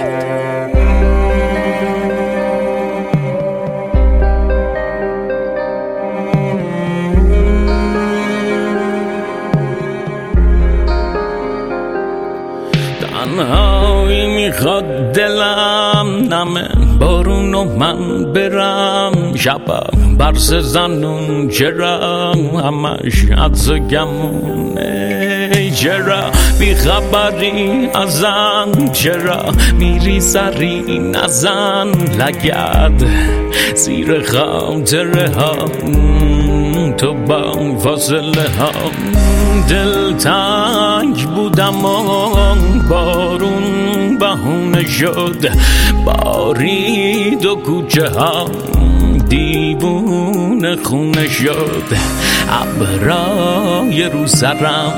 تنهایی میخواد دلم نمه بارون و من برم شبم برس زنون چرا همش عدس و گمونه چرا بیخبری ازم چرا میری سری نزن لگد زیر خاطره ها تو با فاصله ها دل تنگ بودم و بارون بهونه شد بارید و کوچه ها دیوونه خونه شد ابرای رو سرم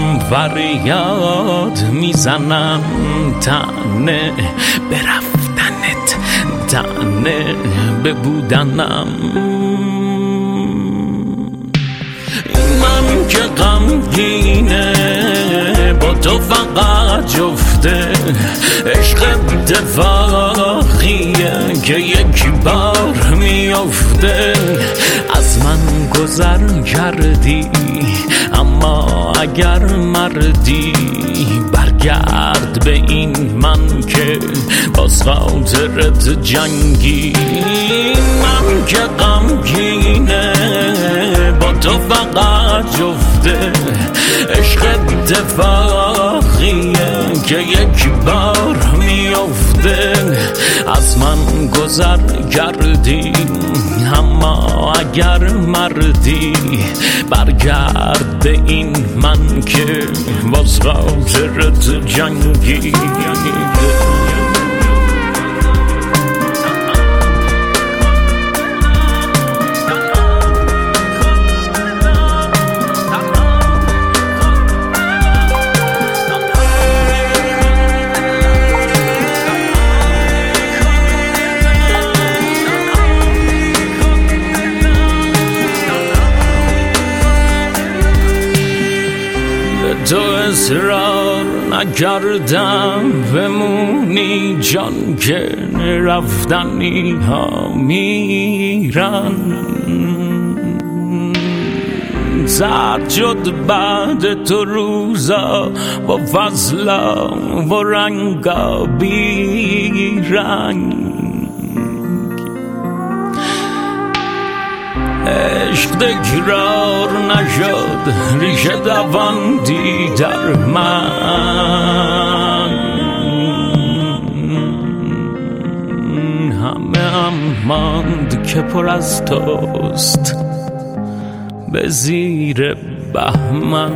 فریاد میزنم تنه برفتنت تنه ببودنم من که غمگینه با تو فقط جفته عشق اتفاقیه که یک بار میافته از من گذر کردی اما اگر مردی برگرد به این من که باز خاطرت جنگی من که غمگینه با تو فقط جفته عشق اتفاقیه که یک بار میافته از من گذر کردی اما اگر مردی برگرد به این من که باز خاطرت جنگی تو اصرار نکردم بمونی جان که رفتنی ها میرن زرد شد بعد تو روزا با فضلا و رنگا بیرنگ عشق تکرار نشد ریشه دواندی در من همه هم ماند که پر از توست به زیر بهمن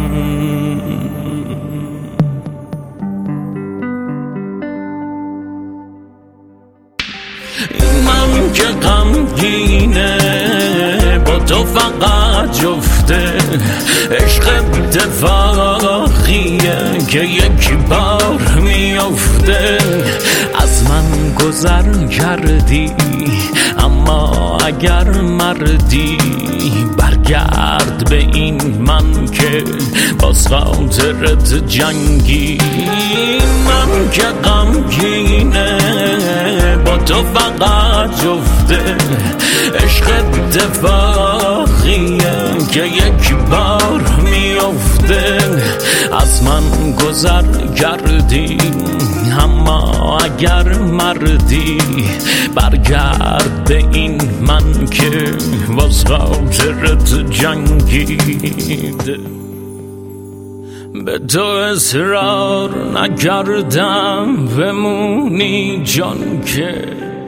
من که غمگینه با تو فقط جفته عشق اتفاقیه که یک بار میافته از من گذر کردی اما اگر مردی برگرد به این من که باز خاطرت جنگی من که غمگینه با تو فقط جفته عشق اتفاقیه که یک بار میافته از من گذر کردی اما اگر مردی برگرد به این من که باز خاطرت جنگید به تو اصرار نکردم بمونی جان که